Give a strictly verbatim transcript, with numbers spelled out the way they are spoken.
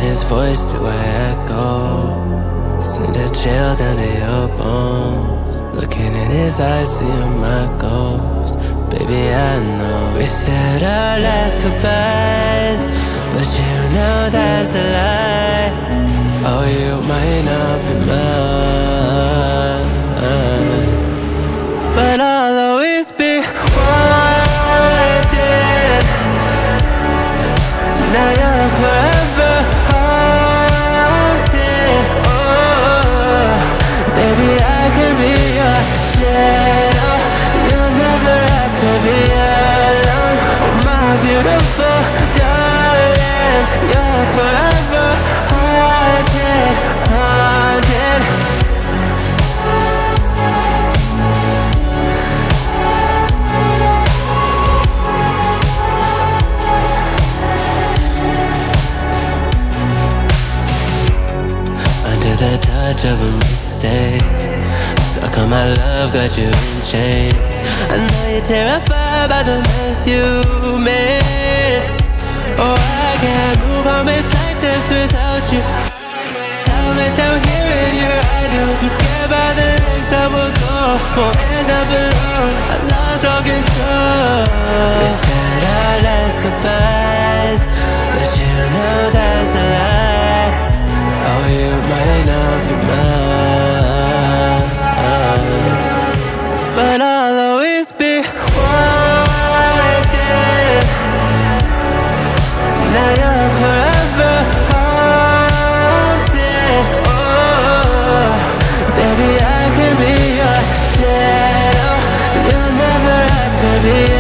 his voice do I echo? Send a chill down to your bones. Looking in his eyes, seeing my ghost. Baby, I know we said our last goodbyes, but you know that's a lie. Oh, you might not be mine, but I'll always be wanted. Now you're forever haunted. Oh, baby, I can be your shadow. You'll never have to be alone. Oh, my beautiful darling, you're forever haunted, haunted. Under the touch of a mistake, stuck on my love, got you in chains. I know you're terrified by the mess you made. Oh, I can't move on with like this without you. Tell without hearing your I do. I'm scared by the lengths I will go. Won't end up alone, I lost all control. We said our last goodbyes, but you know that's a lie. Oh, you might not be mine, but I'll always be wanted. Now you're forever haunted. Oh, baby, I can be your shadow. You'll never have to be